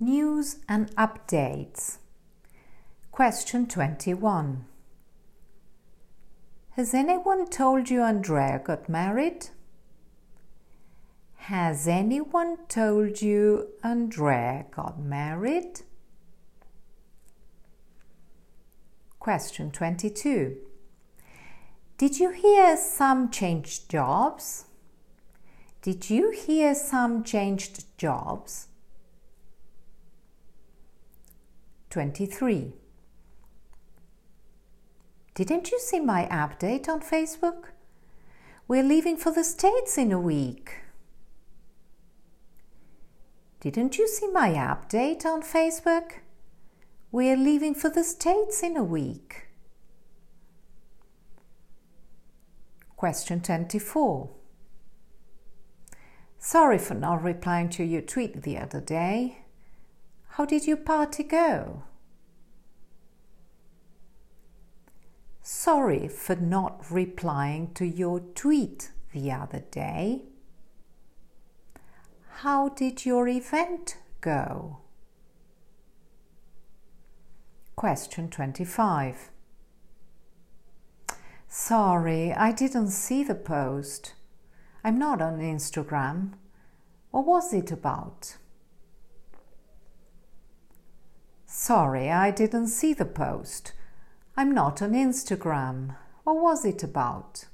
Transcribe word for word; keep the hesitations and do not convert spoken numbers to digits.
News and updates. Question twenty-one. Has anyone told you Andrea got married? Has anyone told you Andrea got married? Question twenty-two. Did you hear some changed jobs? Did you hear some changed jobs? twenty-three. Didn't you see my update on Facebook? We're leaving for the States in a week. Didn't you see my update on Facebook? We're leaving for the States in a week. Question twenty-four. Sorry for not replying to your tweet the other day. How did your party go? Sorry for not replying to your tweet the other day. How did your event go? Question twenty-five. Sorry, I didn't see the post. I'm not on Instagram. What was it about? Sorry, I didn't see the post. I'm not on Instagram. What was it about?